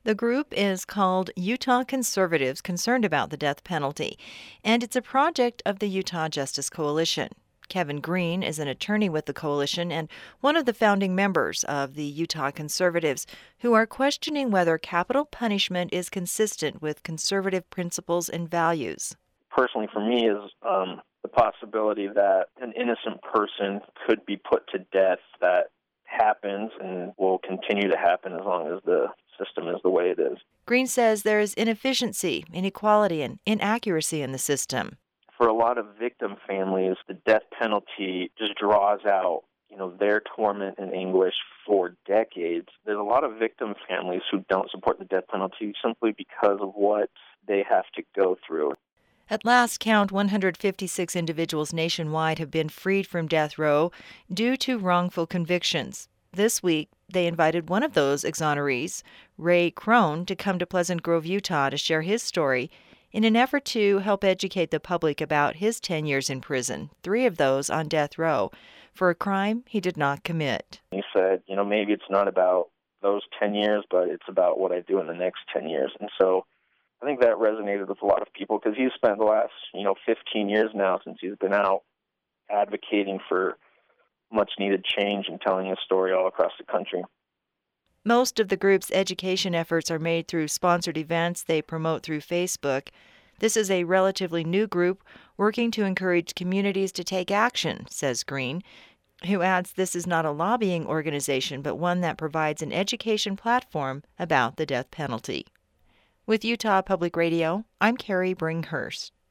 The group is called Utah Conservatives Concerned About the Death Penalty, and it's a project of the Utah Justice Coalition. Kevin Green is an attorney with the coalition and one of the founding members of the Utah Conservatives, who are questioning whether capital punishment is consistent with conservative principles and values. Personally, for me, is the possibility that an innocent person could be put to death. That happens and will continue to happen as long as the system is the way it is. Green says there is inefficiency, inequality, and inaccuracy in the system. For a lot of victim families, the death penalty just draws out, their torment and anguish for decades. There's a lot of victim families who don't support the death penalty simply because of what they have to go through. At last count, 156 individuals nationwide have been freed from death row due to wrongful convictions. This week, they invited one of those exonerees, Ray Crone, to come to Pleasant Grove, Utah to share his story in an effort to help educate the public about his 10 years in prison, 3 of those on death row, for a crime he did not commit. He said, maybe it's not about those 10 years, but it's about what I do in the next 10 years. And so I think that resonated with a lot of people because he's spent the last, 15 years now since he's been out advocating for much-needed change and telling his story all across the country. Most of the group's education efforts are made through sponsored events they promote through Facebook. This is a relatively new group working to encourage communities to take action, says Green, who adds this is not a lobbying organization, but one that provides an education platform about the death penalty. With Utah Public Radio, I'm Carrie Bringhurst.